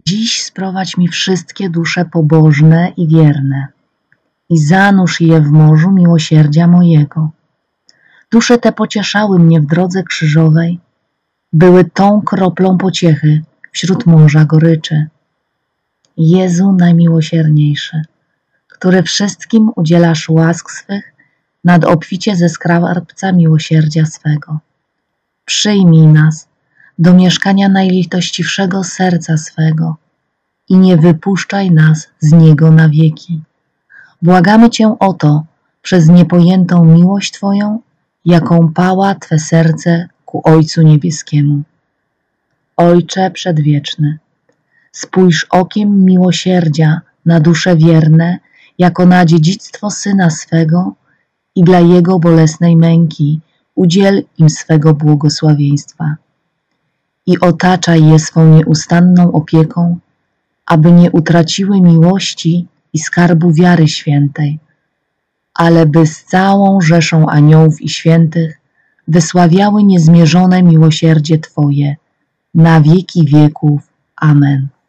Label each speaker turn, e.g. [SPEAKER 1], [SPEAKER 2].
[SPEAKER 1] Dziś sprowadź mi wszystkie dusze pobożne i wierne i zanurz je w morzu miłosierdzia mojego. Dusze te pocieszały mnie w drodze krzyżowej, były tą kroplą pociechy wśród morza goryczy. Jezu najmiłosierniejszy, który wszystkim udzielasz łask swych nad obficie ze skarbca miłosierdzia swego. Przyjmij nas do mieszkania najlitościwszego serca swego i nie wypuszczaj nas z niego na wieki. Błagamy Cię o to przez niepojętą miłość Twoją, jaką pała Twe serce ku Ojcu Niebieskiemu. Ojcze Przedwieczny, spójrz okiem miłosierdzia na dusze wierne, jako na dziedzictwo Syna swego i dla Jego bolesnej męki udziel im swego błogosławieństwa. I otaczaj je swą nieustanną opieką, aby nie utraciły miłości i skarbu wiary świętej, ale by z całą rzeszą aniołów i świętych wysławiały niezmierzone miłosierdzie Twoje na wieki wieków. Amen.